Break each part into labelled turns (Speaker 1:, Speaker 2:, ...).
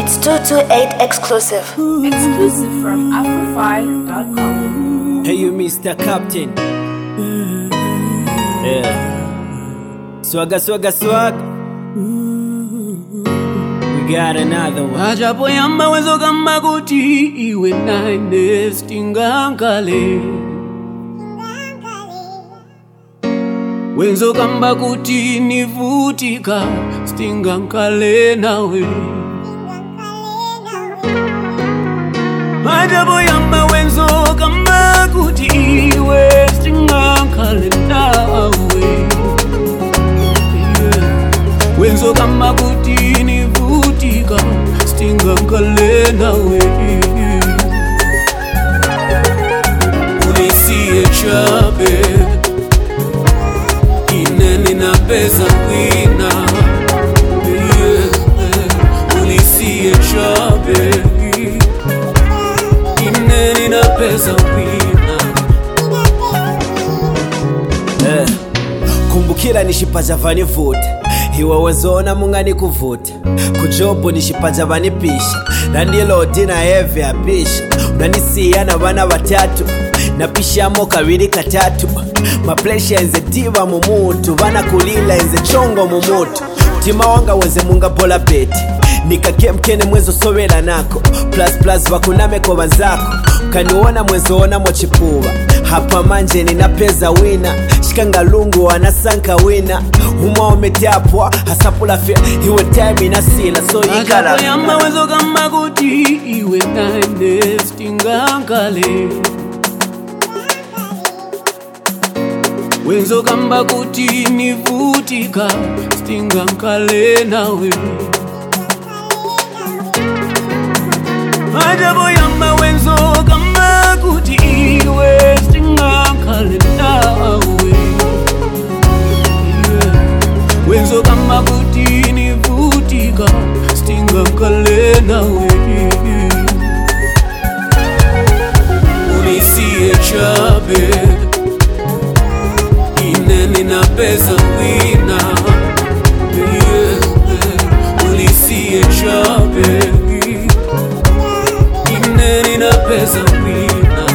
Speaker 1: It's 228 exclusive.
Speaker 2: Exclusive from Afrofy.com.
Speaker 3: Hey, you Mr. Captain. Yeah. Swagga, swagga, swag. We got another one.
Speaker 4: Ajapo yamba wenzo kamba kuti iwe naine stingankale. Wenzo kamba kuti nivutika stingankale nawe. Ajapo yamba wenzo kamba kuti iwe stingankale nawe. Wenzo kamba kuti nivutika stingankale nawe. Unisiye chabe ineni na pesa wina. Unisiye chabe ineni na pesa wina.
Speaker 3: Kumbukira nishipaja vani vuta. Hiwa wazona mungani kuvuta. Kujobu nishipaja vani pisha. Nandilo dina heavy apisha. Unanisiya na wana watatu. Napisha mo kawiri katatu. Maplesha enze diva mumutu. Vana kulila enze chongo mumutu. Tima wanga weze munga bola beti. Nikake mkene mwezo sowela nako. Plus wakuname kwa wanzako. Kaniwana mwezo ona mochipuwa. Hapa manje ninapeza wina. Shikanga lungu wanasanka wina. Huma umetapwa hasapula fe. Hiwe time inasila so ikala.
Speaker 4: Ajapo yamba wenzo kamba kuti iwe naine stingankale. Wenzo kamba kuti nivutika stingankale nawe. Ajapo yamba wenzo kamba kuti iwe stingankale nawe. Wenzo kamba kuti nivutika stingankale nawe. Unisiye chabe ineni na pesa wina. Unisiye chabe ineni na pesa wina.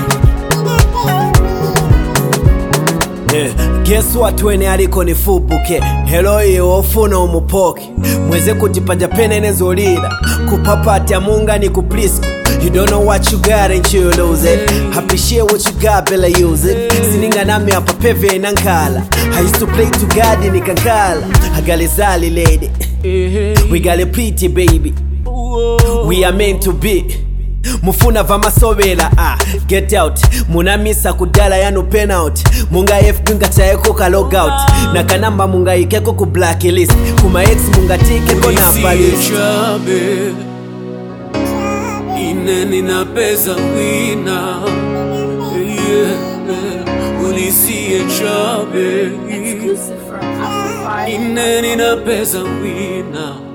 Speaker 3: Guess what wene aliko nifubuke. Hello iyo ofuna umupoke. Mweze kutipanja pene nezolira. Kupapata munga ni kuplisko. You don't know what you got until you lose it. Appreciate what you got, better use it. Sininga nami hapa peve inankala. I used to play to God in Kankala. I got a Zali lady. We got a pretty baby. We are meant to be. Mufuna vama sovela get out. Munamisa kudala yanu penalty. Munga FB ngataeko ka logout. Na kanamba munga ikeko ku blacklist. Kuma ex munga tike kona balist.
Speaker 4: Ineni na pesa wina. Unisiye chabe
Speaker 2: Exclusive from Afrofy.
Speaker 4: ineni na pesa wina.